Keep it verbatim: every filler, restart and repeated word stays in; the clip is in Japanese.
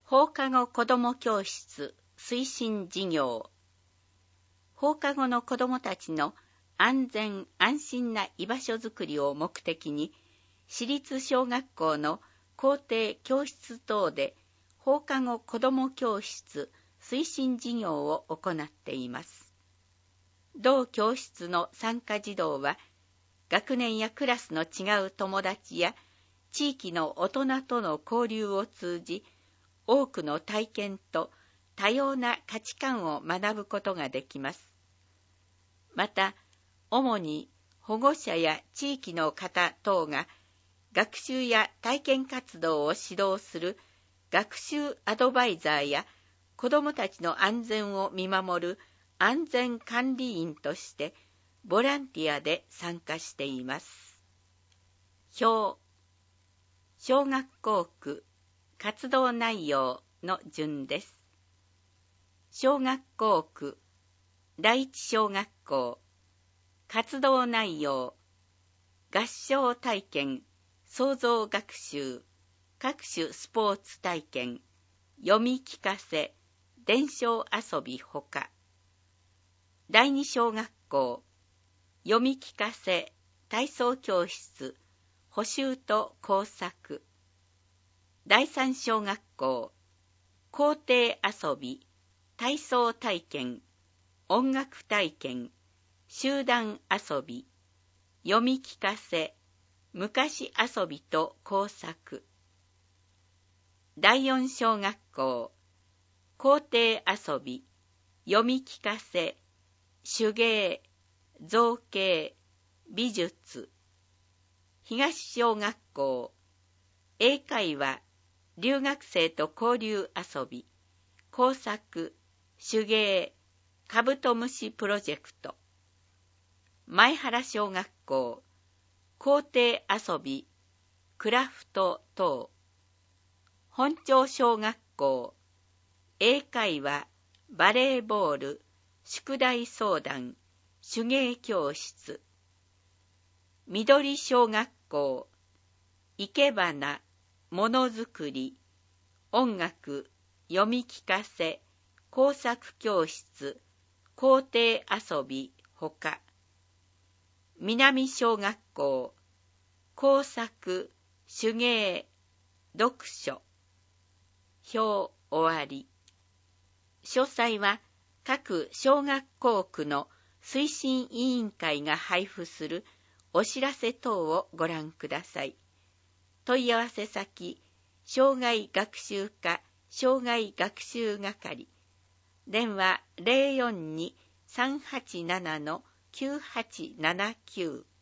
放課後子ども教室推進事業。放課後の子どもたちの安全安心な居場所づくりを目的に、私立小学校の校庭教室等で放課後子ども教室推進事業を行っています。同教室の参加児童は、学年やクラスの違う友達や地域の大人との交流を通じ、多くの体験と多様な価値観を学ぶことができます。また、主に保護者や地域の方等が学習や体験活動を指導する学習アドバイザーや子どもたちの安全を見守る安全管理員としてボランティアで参加しています。表、小学校区活動内容の順です。小学校区第一小学校活動内容、合唱体験、創造学習、各種スポーツ体験、読み聞かせ、伝承遊びほか。第二小学校読み聞かせ、体操教室、補習と工作。第三小学校校庭遊び、体操体験、音楽体験、集団遊び、読み聞かせ、昔遊びと工作。第四小学校校庭遊び、読み聞かせ、手芸、造形、美術。東小学校英会話、留学生と交流遊び、工作、手芸、カブトムシプロジェクト。前原小学校校庭遊び、クラフト等。本町小学校英会話、バレーボール、宿題相談、手芸教室。緑小学校生け花、ものづくり、音楽、読み聞かせ、工作教室、校庭遊びほか。南小学校工作、手芸、読書。表終わり。詳細は各小学校区の推進委員会が配布するお知らせ等をご覧ください。問い合わせ先、障害学習課障害学習係。電話 ゼロよんに さんはちなな きゅうはちななきゅう。